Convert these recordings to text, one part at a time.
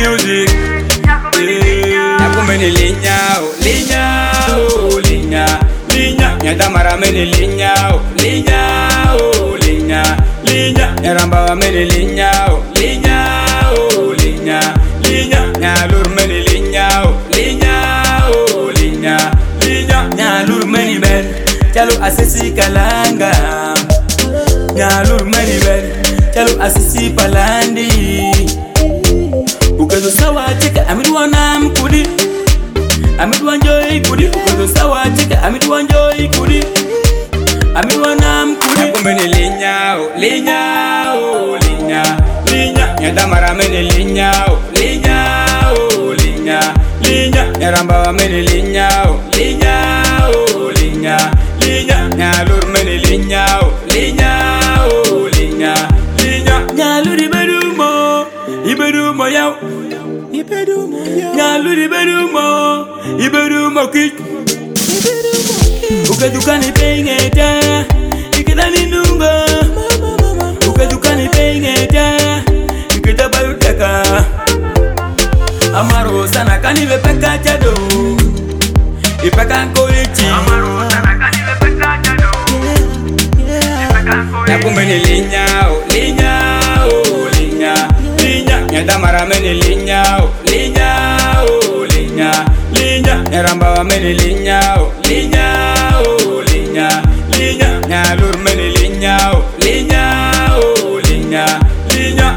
music. Nakumeni linya, oh linya, oh linya, linya. Nyandamara meni linya, oh linya, oh linya, linya. Nyaramba meni linya, oh linya, oh linya, linya. Nyalur meni linya, oh linya, oh linya, linya. Nyalur meni ben, chalo asisi kalanga. Nyalur meni ben, chalo asisi palandi. Ukazo sawa cheka amidwa nam kudi, amidwa enjoy kudi. Ukazo sawa cheka amidwa enjoy kudi, amidwa nam kudi. Nakumeni linya, oh linya, oh linya, linya. Nyandamara meni linya, oh linya, oh linya, linya. Nyaramba meni linya, oh linya, oh linya, linya. Nyalur meni linya, oh linya, oh linya, linya. Nyalur iberumo yaw, nyalur iberumo kik. Ukadukani pengeta, ikidani nunga. Ukadukani pengeta, ikida bayuteka. Amaro sana kani bepeka chado, ipeka nkolichi. Amaro sana kani bepeka chado, ipeka nkolichi. Nakumeni linya, oh linya, oh linya, linya. Nyandamara meni linya, oh linya, oh linya, linya. Nyaramba meni linya, oh linya, oh linya, linya. Nyalur meni linya, oh linya, oh linya, linya.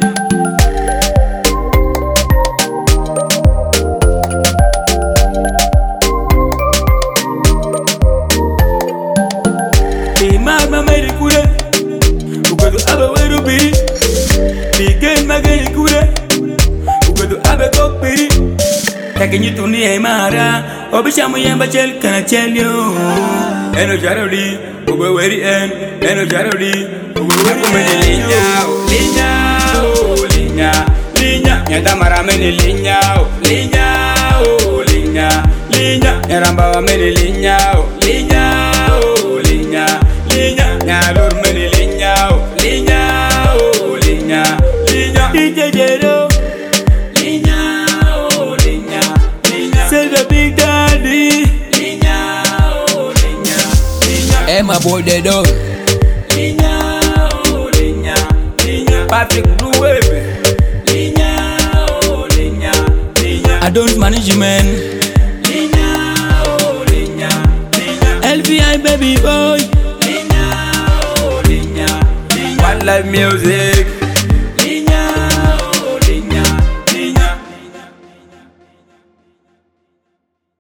Mama meri kure, ukadu abe weru biri. Bigen mageni kure, ukadu abe kok biri. Takenyi tuni e mara, obishamu yemba chel kana chelyo. Eno jarodi, ube weri eno jarodi, ube weri meni linya, oh linya, oh linya, linya. Nyandamara meni linya, oh linya, oh linya, linya. Nyaramba meni linya, oh linya, oh linya, linya. Nyalur meni linya, oh linya, oh linya, linya. DJ Jero, linya, oh linya, linya. Say the big daddy, linya, oh linya, linya. Emma boy the dog, Linya, oh linya, linya. Patrick Luwebe, linya, oh linya, linya. Adult management, Linya, oh linya, linya. LVI baby boy. Linya, oh linya, linya. One life music.